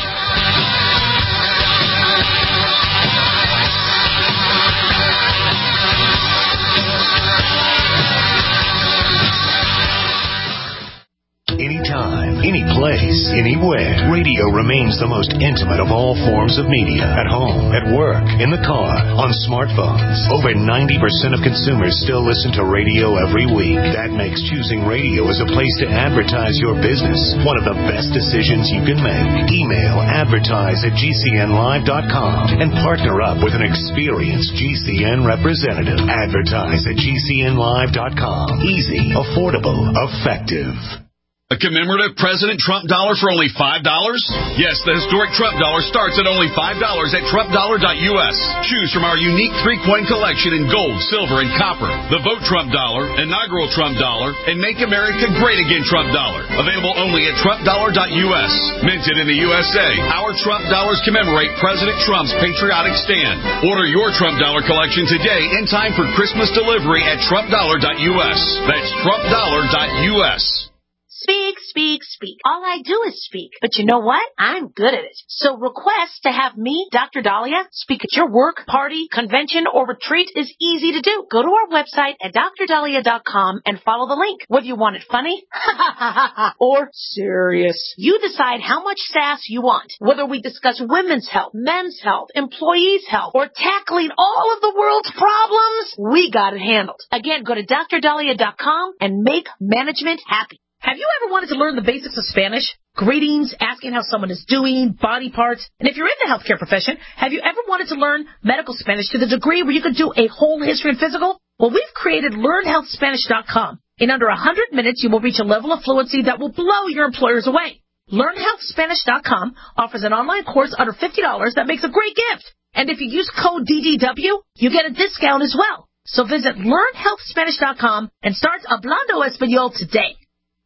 Anytime, any place, anywhere. Radio remains the most intimate of all forms of media. At home, at work, in the car, on smartphones. Over ninety percent of consumers still listen to radio every week. That makes choosing radio as a place to advertise your business one of the best decisions you can make. Email advertise at G C N live dot com and partner up with an experienced G C N representative. Advertise at G C N live dot com. Easy, affordable, effective. A commemorative President Trump dollar for only five dollars? Yes, the historic Trump dollar starts at only five dollars at Trump dollar dot U S. Choose from our unique three-coin collection in gold, silver, and copper. The Vote Trump dollar, inaugural Trump dollar, and Make America Great Again Trump dollar. Available only at Trump dollar dot U S. Minted in the U S A, our Trump dollars commemorate President Trump's patriotic stand. Order your Trump dollar collection today in time for Christmas delivery at Trump dollar dot U S. That's Trump dollar dot U S. Speak, speak, speak. All I do is speak. But you know what? I'm good at it. So request to have me, Doctor Dahlia, speak at your work, party, convention, or retreat is easy to do. Go to our website at dr dahlia dot com and follow the link. Whether you want it funny or serious, you decide how much sass you want. Whether we discuss women's health, men's health, employees' health, or tackling all of the world's problems, we got it handled. Again, go to dr dahlia dot com and make management happy. Have you ever wanted to learn the basics of Spanish? Greetings, asking how someone is doing, body parts. And if you're in the healthcare profession, have you ever wanted to learn medical Spanish to the degree where you could do a whole history and physical? Well, we've created learn health spanish dot com. In under one hundred minutes, you will reach a level of fluency that will blow your employers away. learn health spanish dot com offers an online course under fifty dollars that makes a great gift. And if you use code D D W, you get a discount as well. So visit learn health spanish dot com and start Hablando Español today.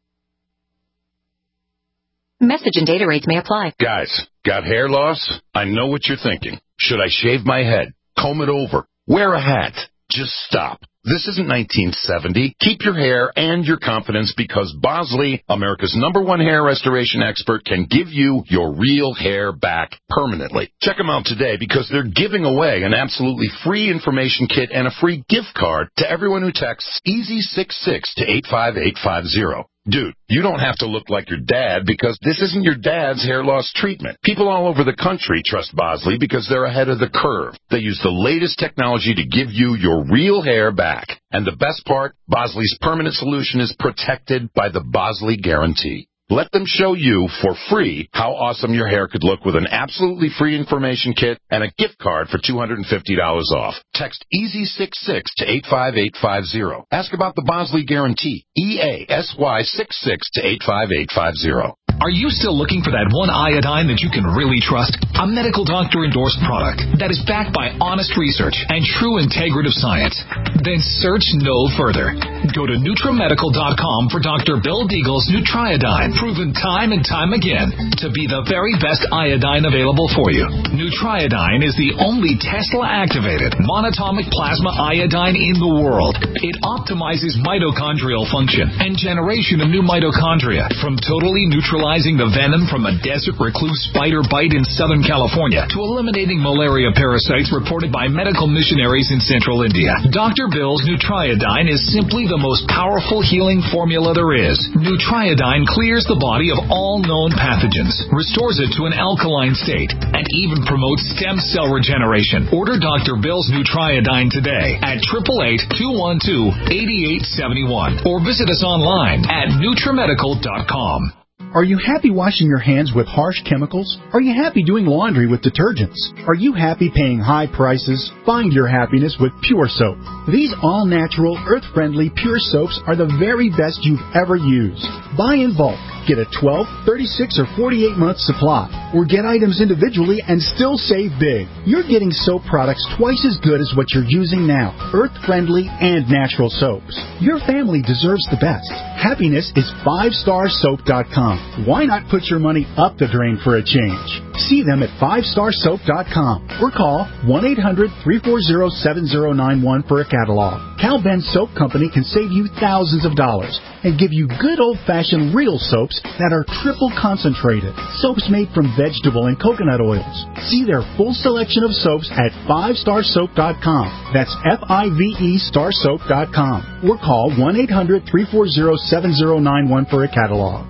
Message and data rates may apply. Guys, got hair loss? I know what you're thinking. Should I shave my head? Comb it over? Wear a hat? Just stop. This isn't nineteen seventy. Keep your hair and your confidence because Bosley, America's number one hair restoration expert, can give you your real hair back permanently. Check them out today because they're giving away an absolutely free information kit and a free gift card to everyone who texts easy six six to eight five eight five zero. Dude, you don't have to look like your dad because this isn't your dad's hair loss treatment. People all over the country trust Bosley because they're ahead of the curve. They use the latest technology to give you your real hair back. And the best part, Bosley's permanent solution is protected by the Bosley Guarantee. Let them show you for free how awesome your hair could look with an absolutely free information kit and a gift card for two hundred fifty dollars off. Text easy six six to eight five eight five zero. Ask about the Bosley Guarantee. E A S Y six six to eight five eight five zero. Are you still looking for that one iodine that you can really trust? A medical doctor endorsed product that is backed by honest research and true integrative science? Then search no further. Go to Nutramedical dot com for Doctor Bill Deagle's Nutriodine, proven time and time again to be the very best iodine available for you. Nutriodine is the only Tesla-activated monatomic plasma iodine in the world. It optimizes mitochondrial function and generation of new mitochondria from totally neutralizing the venom from a desert recluse spider bite in Southern California to eliminating malaria parasites reported by medical missionaries in central India. Doctor Bill's Nutriodine is simply the most powerful healing formula there is. Nutriodine clears the body of all known pathogens, restores it to an alkaline state, and even promotes stem cell regeneration. Order Doctor Bill's Nutriodine today at eight eight eight, two one two, eight eight seven one or visit us online at Nutramedical dot com. Are you happy washing your hands with harsh chemicals? Are you happy doing laundry with detergents? Are you happy paying high prices? Find your happiness with Pure Soap. These all-natural, earth-friendly Pure Soaps are the very best you've ever used. Buy in bulk. Get a twelve, thirty-six, or forty-eight month supply. Or get items individually and still save big. You're getting soap products twice as good as what you're using now. Earth-friendly and natural soaps. Your family deserves the best. Happiness is five star soap dot com. Why not put your money up the drain for a change? See them at five star soap dot com or call one eight hundred, three four zero, seven zero nine one for a catalog. Cal Ben Soap Company can save you thousands of dollars and give you good old-fashioned real soaps that are triple concentrated. Soaps made from vegetable and coconut oils. See their full selection of soaps at five star soap dot com. That's F I V E star soap dot com. Or call one eight hundred, three four zero, seven zero nine one for a catalog.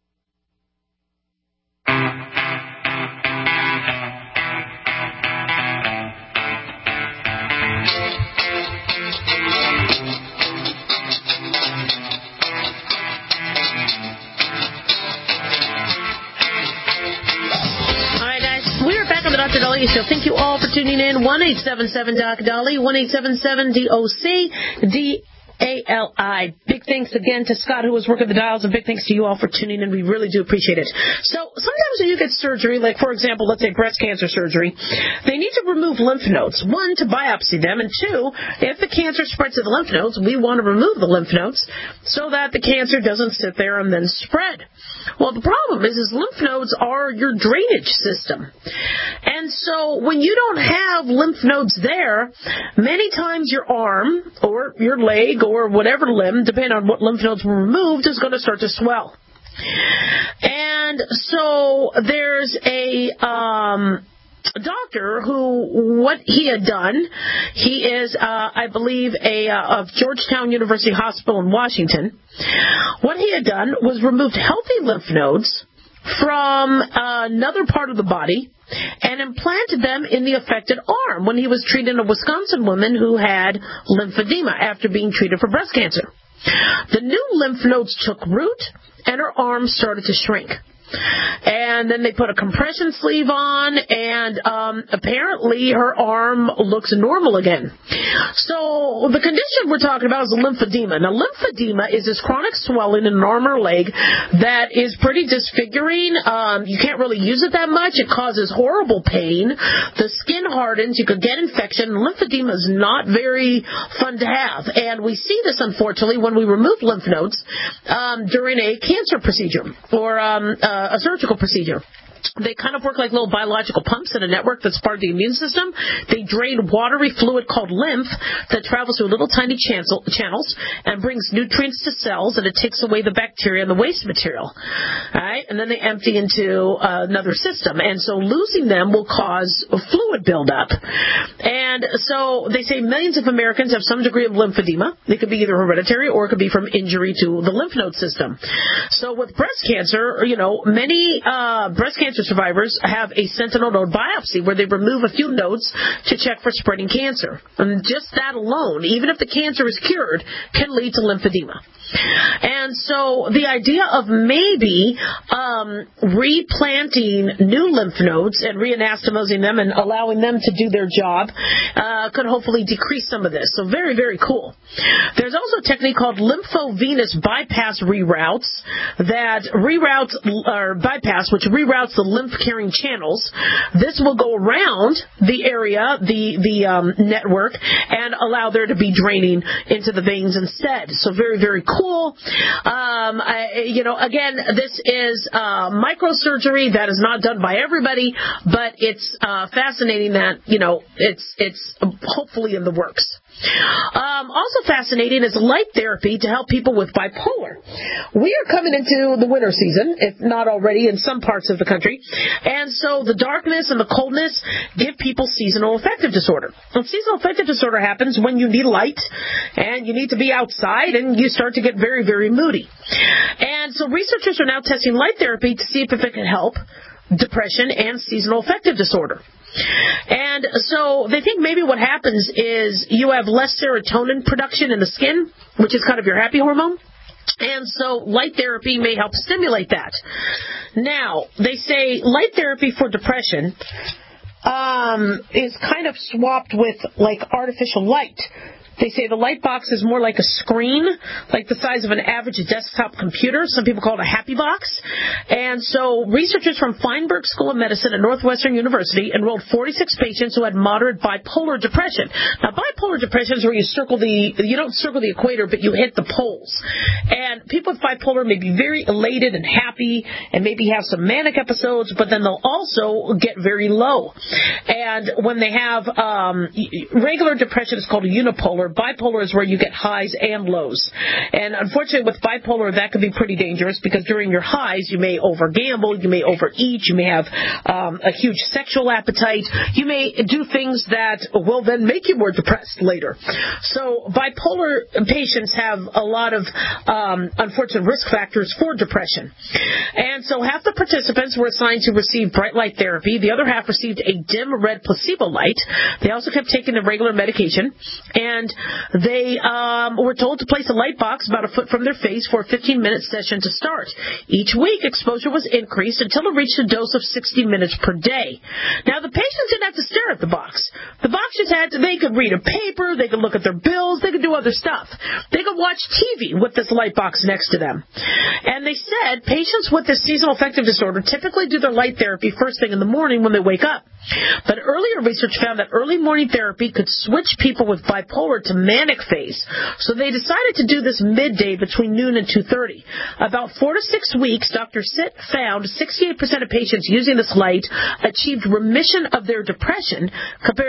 Doctor Dolly Show. Thank you all for tuning in. one eight seven seven Doc Dolly, one eight seven seven D O C D A L I. Big thanks again to Scott who was working the dials, and big thanks to you all for tuning in. We really do appreciate it. So sometimes when you get surgery, like for example, let's say breast cancer surgery, they need to remove lymph nodes. One, to biopsy them, and two, if the cancer spreads to the lymph nodes, we want to remove the lymph nodes so that the cancer doesn't sit there and then spread. Well, the problem is, is lymph nodes are your drainage system. And so when you don't have lymph nodes there, many times your arm or your leg or whatever limb, depending on what lymph nodes were removed, is going to start to swell. And so there's a um, doctor who, what he had done, he is, uh, I believe, a uh, of Georgetown University Hospital in Washington. What he had done was removed healthy lymph nodes from uh, another part of the body and implanted them in the affected arm when he was treating a Wisconsin woman who had lymphedema after being treated for breast cancer. The new lymph nodes took root, and her arm started to shrink. And then they put a compression sleeve on, and um, apparently her arm looks normal again. So the condition we're talking about is lymphedema. Now, lymphedema is this chronic swelling in an arm or leg that is pretty disfiguring. Um, you can't really use it that much. It causes horrible pain. The skin hardens. You could get infection. Lymphedema is not very fun to have. And we see this, unfortunately, when we remove lymph nodes um, during a cancer procedure or um, uh, a surgical procedure. They kind of work like little biological pumps in a network that's part of the immune system. They drain watery fluid called lymph that travels through little tiny chancel, channels and brings nutrients to cells, and it takes away the bacteria and the waste material. All right? And then they empty into uh, another system. And so losing them will cause a fluid buildup. And so they say millions of Americans have some degree of lymphedema. It could be either hereditary or it could be from injury to the lymph node system. So with breast cancer, you know, many uh, breast cancer Cancer survivors have a sentinel node biopsy where they remove a few nodes to check for spreading cancer. And just that alone, even if the cancer is cured, can lead to lymphedema. And so the idea of maybe um, replanting new lymph nodes and reanastomosing them and allowing them to do their job uh, could hopefully decrease some of this. So very, very cool. There's also a technique called lymphovenous bypass reroutes that reroutes or bypass, which reroutes the lymph-carrying channels. This will go around the area, the the um, network, and allow there to be draining into the veins instead. So very, very cool. Cool. Um, I, you know, again, this is uh, microsurgery that is not done by everybody, but it's uh, fascinating that, you know, it's it's hopefully in the works. Um, also fascinating is light therapy to help people with bipolar. We are coming into the winter season, if not already in some parts of the country, and so the darkness and the coldness give people seasonal affective disorder. And seasonal affective disorder happens when you need light and you need to be outside and you start to get very, very moody. And so researchers are now testing light therapy to see if it can help depression and seasonal affective disorder. And so they think maybe what happens is you have less serotonin production in the skin, which is kind of your happy hormone. And so light therapy may help stimulate that. Now, they say light therapy for depression um, is kind of swapped with like artificial light. They say the light box is more like a screen, like the size of an average desktop computer. Some people call it a happy box. And so researchers from Feinberg School of Medicine at Northwestern University enrolled forty-six patients who had moderate bipolar depression. Now, bipolar depression is where you circle the, you don't circle the equator, but you hit the poles. And people with bipolar may be very elated and happy and maybe have some manic episodes, but then they'll also get very low. And when they have um, regular depression, it's called a unipolar. Bipolar is where you get highs and lows. And unfortunately with bipolar, that can be pretty dangerous because during your highs, you may over-gamble, you may overeat, you may have um, a huge sexual appetite. You may do things that will then make you more depressed later. So bipolar patients have a lot of um, unfortunate risk factors for depression. And so half the participants were assigned to receive bright light therapy. The other half received a dim red placebo light. They also kept taking the regular medication. And they um, were told to place a light box about a foot from their face for a fifteen-minute session to start. Each week, exposure was increased until it reached a dose of sixty minutes per day. Now, the patients didn't have to stare at the box. The box just had to, they could read a paper, they could look at their bills, they could do other stuff. They could watch T V with this light box next to them. And they said patients with this seasonal affective disorder typically do their light therapy first thing in the morning when they wake up. But earlier research found that early morning therapy could switch people with bipolar to manic phase. So they decided to do this midday between noon and two thirty. About four to six weeks, Doctor Sitt found sixty-eight percent of patients using this light achieved remission of their depression compared to twenty-two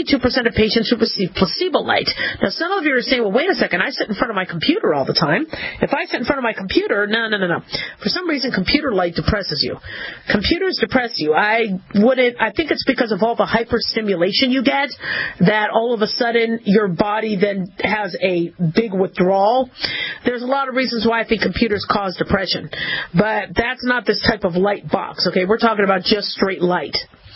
seventy-two percent of patients who receive placebo light. Now, some of you are saying, well, wait a second, I sit in front of my computer all the time. If I sit in front of my computer, no, no, no, no. For some reason, computer light depresses you. Computers depress you. I wouldn't, I think it's because of all the hyperstimulation you get that all of a sudden your body then has a big withdrawal. There's a lot of reasons why I think computers cause depression, but that's not this type of light box, okay? We're talking about just straight light.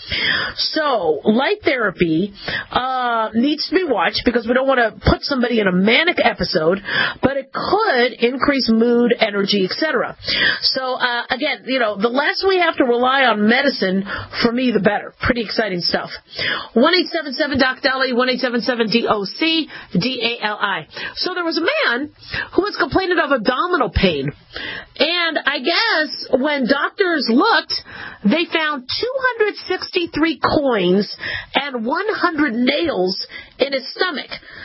So, light therapy uh, needs to be watched because we don't want to put somebody in a manic episode, but it could increase mood, energy, et cetera. So, uh, again, you know, the less we have to rely on medicine, for me, the better. Pretty exciting stuff. one eight seven seven D O C D A L I, one eight seven seven D O C D A L I. So there was a man who was complaining of abdominal pain. And I guess when doctors looked, they found two hundred sixty-three coins and one hundred nails in his stomach.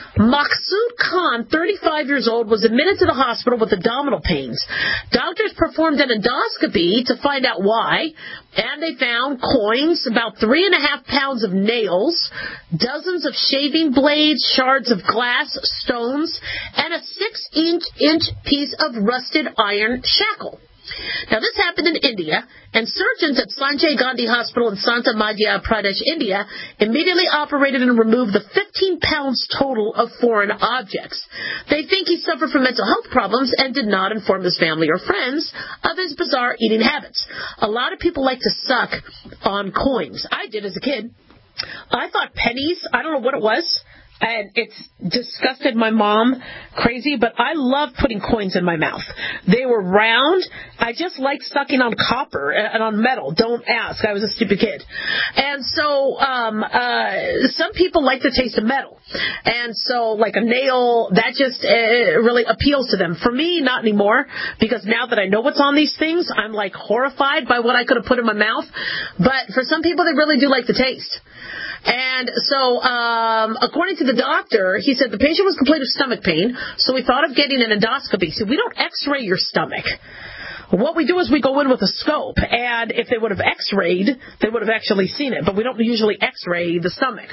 Maksud Khan, thirty-five years old, was admitted to the hospital with abdominal pains. Doctors performed an endoscopy to find out why, and they found coins, about three and a half pounds of nails, dozens of shaving blades, shards of glass, stones, and a six-inch inch piece of rusted iron shackle. Now, this happened in India, and surgeons at Sanjay Gandhi Hospital in Santa Madhya Pradesh, India, immediately operated and removed the fifteen pounds total of foreign objects. They think he suffered from mental health problems and did not inform his family or friends of his bizarre eating habits. A lot of people like to suck on coins. I did as a kid. I thought pennies, I don't know what it was, and it's disgusted my mom crazy, but I love putting coins in my mouth. They were round. I just like sucking on copper and on metal. Don't ask. I was a stupid kid. And so um, uh, some people like the taste of metal. And so like a nail, that just uh, really appeals to them. For me, not anymore, because now that I know what's on these things, I'm like horrified by what I could have put in my mouth. But for some people, they really do like the taste. And so, um, according to the doctor, he said the patient was complaining of stomach pain, so we thought of getting an endoscopy. So we don't x-ray your stomach. What we do is we go in with a scope, and if they would have x-rayed, they would have actually seen it, but we don't usually x-ray the stomach.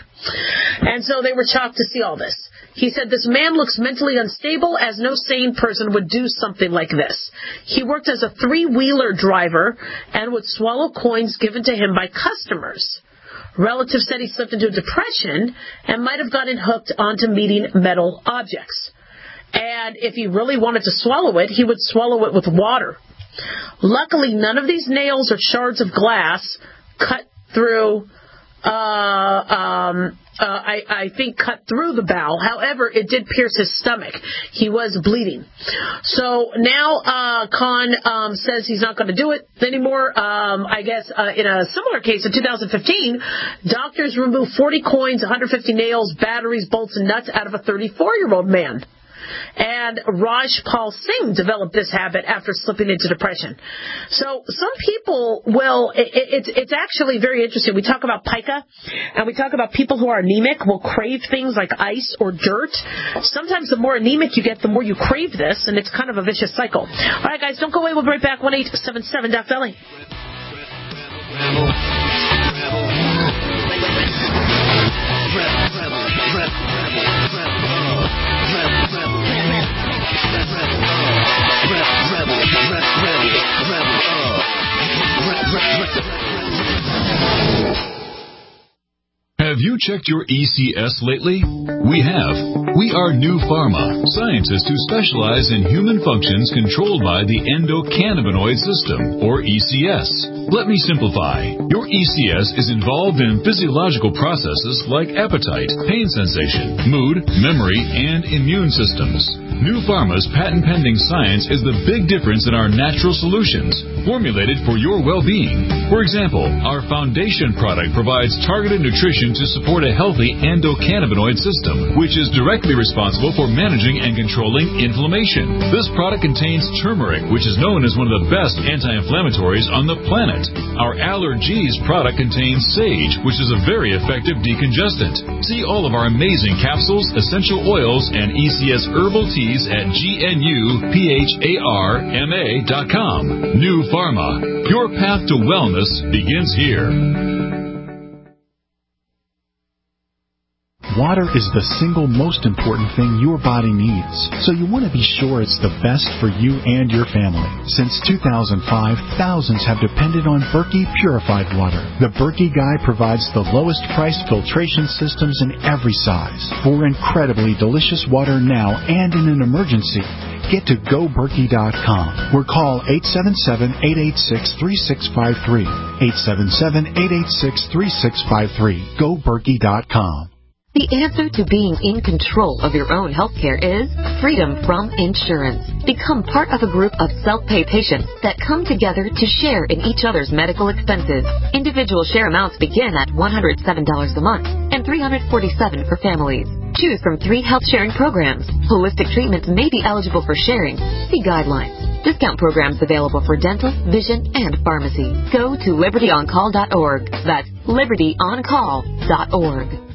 And so they were shocked to see all this. He said, this man looks mentally unstable, as no sane person would do something like this. He worked as a three-wheeler driver and would swallow coins given to him by customers. Relatives said he slipped into depression and might have gotten hooked onto meeting metal objects. And if he really wanted to swallow it, he would swallow it with water. Luckily, none of these nails or shards of glass cut through, uh, um, uh, I, I think cut through the bowel. However, it did pierce his stomach. He was bleeding. So now uh, Khan um, says he's not going to do it anymore. Um, I guess uh, in a similar case in two thousand fifteen, doctors removed forty coins, one hundred fifty nails, batteries, bolts, and nuts out of a thirty-four-year-old man. And Rajpal Singh developed this habit after slipping into depression. So some people will, it, it's it's actually very interesting. We talk about pica, and we talk about people who are anemic will crave things like ice or dirt. Sometimes the more anemic you get, the more you crave this, and it's kind of a vicious cycle. All right, guys, don't go away. We'll be right back. one eight seven seven D O C D A L Have you checked your E C S lately? We have. We are New Pharma, scientists who specialize in human functions controlled by the endocannabinoid system, or E C S. Let me simplify. Your E C S is involved in physiological processes like appetite, pain sensation, mood, memory, and immune systems. New Pharma's patent-pending science is the big difference in our natural solutions, formulated for your well-being. For example, our foundation product provides targeted nutrition to support a healthy endocannabinoid system, which is directly responsible for managing and controlling inflammation. This product contains turmeric, which is known as one of the best anti-inflammatories on the planet. Our allergies product contains sage, which is a very effective decongestant. See all of our amazing capsules, essential oils, and E C S herbal teas at G N U P H A R M A dot com. New Pharma. Your path to wellness begins here. Water is the single most important thing your body needs, so you want to be sure it's the best for you and your family. Since two thousand five, thousands have depended on Berkey purified water. The Berkey Guy provides the lowest price filtration systems in every size. For incredibly delicious water now and in an emergency, get to go berkey dot com or call eight seven seven, eight eight six, three six five three. eight seven seven, eight eight six, three six five three. go berkey dot com. The answer to being in control of your own healthcare is freedom from insurance. Become part of a group of self-pay patients that come together to share in each other's medical expenses. Individual share amounts begin at one hundred seven dollars a month and three hundred forty-seven dollars for families. Choose from three health sharing programs. Holistic treatments may be eligible for sharing. See guidelines. Discount programs available for dental, vision, and pharmacy. Go to liberty on call dot org. That's liberty on call dot org.